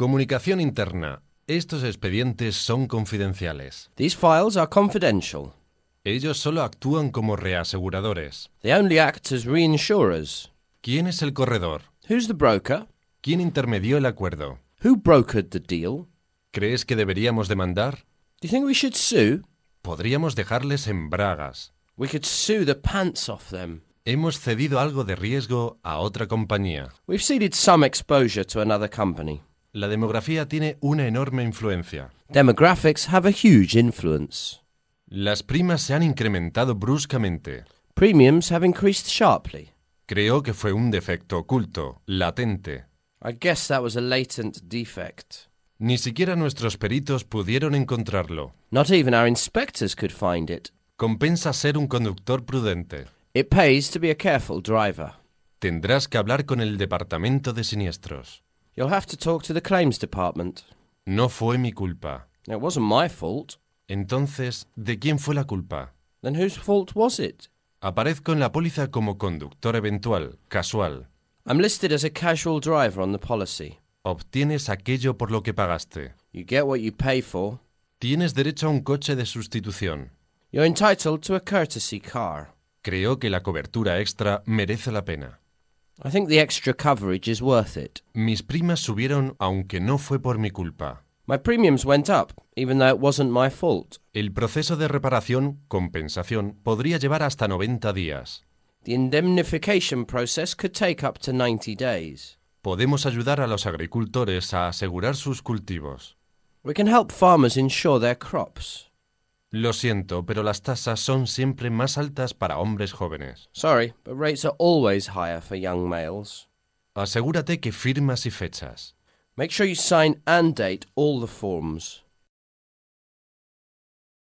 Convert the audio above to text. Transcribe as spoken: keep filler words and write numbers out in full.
Comunicación interna. Estos expedientes son confidenciales. These files are confidential. Ellos solo actúan como reaseguradores. They only act as reinsurers. ¿Quién es el corredor? Who's the broker? ¿Quién intermedió el acuerdo? Who brokered the deal? ¿Crees que deberíamos demandar? Do you think we should sue? Podríamos dejarles en bragas. We could sue the pants off them. Hemos cedido algo de riesgo a otra compañía. We've ceded some exposure to another company. La demografía tiene una enorme influencia. Demographics have a huge influence. Las primas se han incrementado bruscamente. Premiums have increased sharply. Creo que fue un defecto oculto, latente. I guess that was a latent defect. Ni siquiera nuestros peritos pudieron encontrarlo. Not even our inspectors could find it. Compensa ser un conductor prudente. It pays to be a careful driver. Tendrás que hablar con el departamento de siniestros. You'll have to talk to the claims department. No fue mi culpa. It wasn't my fault. Entonces, ¿de quién fue la culpa? Then whose fault was it? Aparezco en la póliza como conductor eventual, casual. I'm listed as a casual driver on the policy. Obtienes aquello por lo que pagaste. You get what you pay for. Tienes derecho a un coche de sustitución. You're entitled to a courtesy car. Creo que la cobertura extra merece la pena. I think the extra coverage is worth it. Mis primas subieron aunque no fue por mi culpa. My premiums went up, even though it wasn't my fault. El proceso de reparación, compensación, podría llevar hasta noventa días. The indemnification process could take up to ninety days. Podemos ayudar a los agricultores a asegurar sus cultivos. We can help farmers insure their crops. Lo siento, pero las tasas son siempre más altas para hombres jóvenes. Sorry, but rates are always higher for young males. Asegúrate que firmas y fechas. Make sure you sign and date all the forms.